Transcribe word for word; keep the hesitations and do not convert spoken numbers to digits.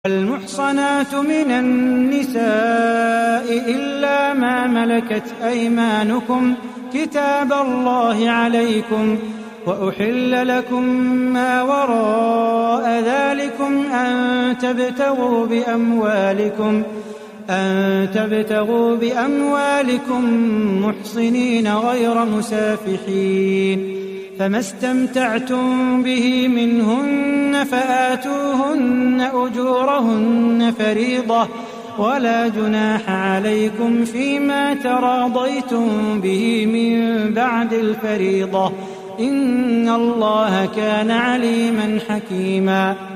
المحصنات من النساء إلا ما ملكت أيمانكم كتاب الله عليكم، وأحل لكم ما وراء ذلكم أن تبتغوا بأموالكم أن تبتغوا بأموالكم محصنين غير مسافحين، فما استمتعتم به منهن فآتوهن أجورهن فريضة، ولا جناح عليكم فيما تراضيتم به من بعد الفريضة، إن الله كان عليما حكيما.